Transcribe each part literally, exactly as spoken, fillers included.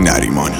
نریمانی.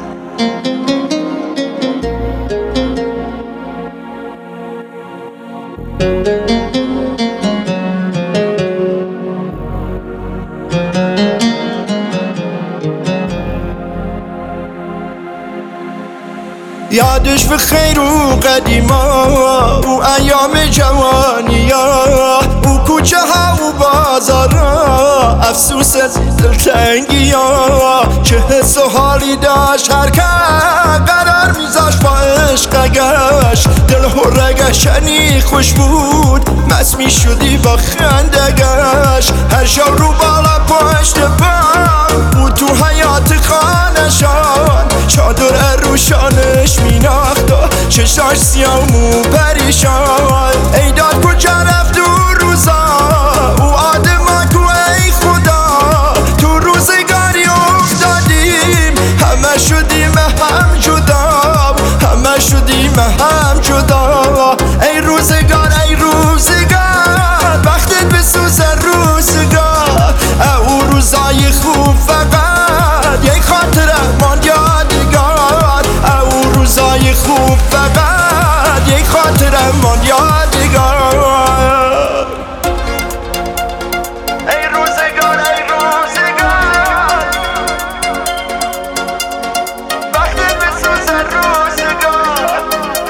یادش به خیر و قدیما و ایام جوانیا، او کوچه ها و بازارا، افسوس از دلتنگیا. چه حس و حالی داشت هر که قرار میذاش با عشقش، دل هرگشنی خوش بود، مست میشدی با خندگش. هر شب رو بالا پشت بام و تو حیات خانشان، چادر روشانش میناخت و چشاش سیاه مو پریشان. ای داد کجا رفت دو روزا او آدما کو، ای خدا تو روزگاری افتادیم، همه شدیم هم جدا، همه شدیم هم جدا. ای روزگار ای روزگار، وقتت بسوزه روزگار، او روزای خوب فقط یک خاطره ماند یادگار، او روزای خوب فقط یک خاطره ماند یادگار. ای روزگار ای روزگار، وقتت بسوزه روزگار.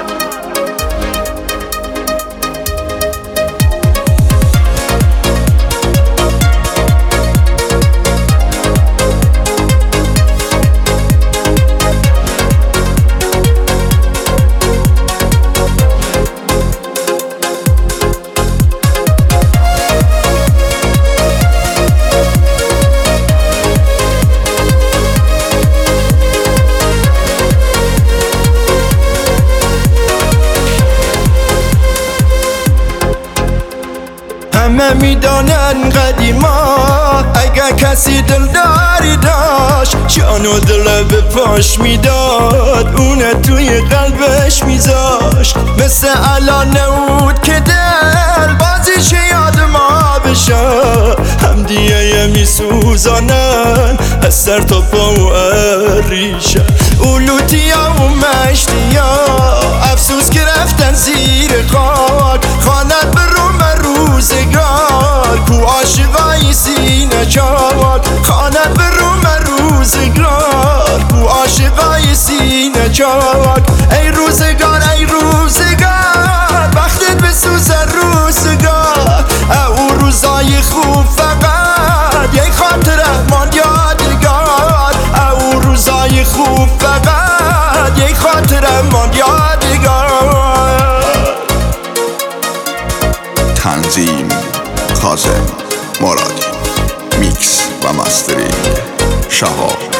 همه میدانن قدیما اگر کسی دلداری داشت، جان و دل به پاش میداد، اونه توی قلبش میذاشت. مثل الان نبود که دل بازیش یاد ما بشه، هم دیگه میسوزانن از سر تا پا و ریشه. اولوتیا و مشتیا افسوس که رفتن زیر خاک، خانت به روم روزگار کو عاشقای سینه چاک، خانت به روم روزگار کو عاشقای سینه چاک. ای روزگار ای روزگار، وقتت بسوزه روزگار، او روزای خوب فقط یک خاطره ماند یادگار، او روزای خوب فقط یک خاطره ماند یادگار. تنظیم کاظم مرادی، میکس و مسترینگ شهاب